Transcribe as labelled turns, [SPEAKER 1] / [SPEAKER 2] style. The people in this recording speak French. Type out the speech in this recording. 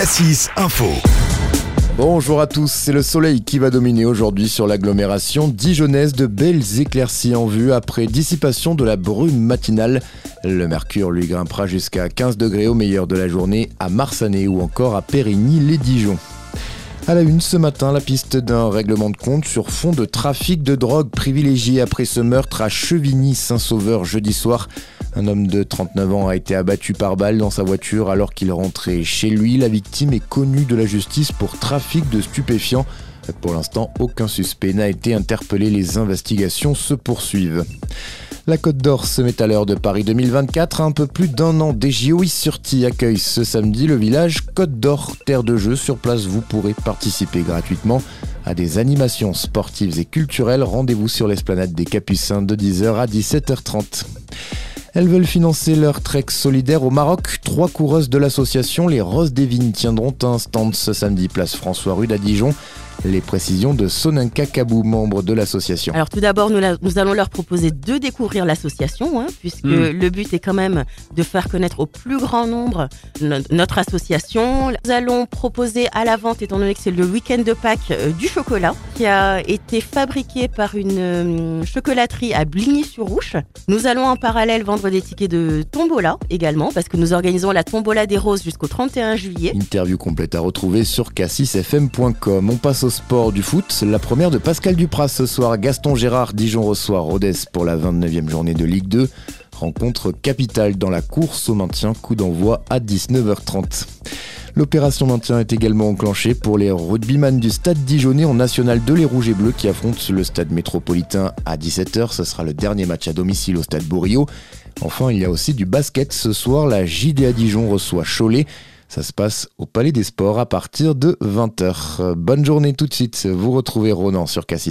[SPEAKER 1] Cassis Info.
[SPEAKER 2] Bonjour à tous, c'est le soleil qui va dominer aujourd'hui sur l'agglomération dijonnaise. De belles éclaircies en vue après dissipation de la brume matinale. Le mercure lui grimpera jusqu'à 15 degrés au meilleur de la journée à Marsanet ou encore à Périgny-les-Dijon. À la une ce matin, la piste d'un règlement de compte sur fond de trafic de drogue privilégié après ce meurtre à Chevigny-Saint-Sauveur jeudi soir. Un homme de 39 ans a été abattu par balle dans sa voiture alors qu'il rentrait chez lui. La victime est connue de la justice pour trafic de stupéfiants. Pour l'instant, aucun suspect n'a été interpellé. Les investigations se poursuivent. La Côte d'Or se met à l'heure de Paris 2024. À un peu plus d'un an, des JO-Sur-Tille accueille ce samedi le village Côte d'Or, terre de jeu. Sur place, vous pourrez participer gratuitement à des animations sportives et culturelles. Rendez-vous sur l'esplanade des Capucins de 10h à 17h30. Elles veulent financer leur trek solidaire au Maroc. 3 coureuses de l'association Les Roses des Vignes tiendront un stand ce samedi, place François Rude à Dijon. Les précisions de Sonenka Kabou, membre de l'association.
[SPEAKER 3] Alors tout d'abord, nous allons leur proposer de découvrir l'association, puisque le but est quand même de faire connaître au plus grand nombre notre association. Nous allons proposer à la vente, étant donné que c'est le week-end de Pâques, du chocolat qui a été fabriqué par une chocolaterie à Bligny-sur-Ouche. Nous allons en parallèle vendre des tickets de tombola également, parce que nous organisons la tombola des roses jusqu'au 31 juillet.
[SPEAKER 2] Interview complète à retrouver sur cassisfm.com. On passe au sport du foot. La première de Pascal Dupraz ce soir. Gaston Gérard, Dijon reçoit Rodez pour la 29e journée de Ligue 2. Rencontre capitale dans la course au maintien. Coup d'envoi à 19h30. L'opération maintien est également enclenchée pour les rugbyman du stade dijonnais en National 2, les Rouges et Bleus qui affrontent le stade métropolitain à 17h. Ce sera le dernier match à domicile au stade Bourriot. Enfin, il y a aussi du basket. Ce soir, la JDA Dijon reçoit Cholet. Ça se passe au Palais des Sports à partir de 20h. Bonne journée tout de suite. Vous retrouvez Ronan sur Cassis.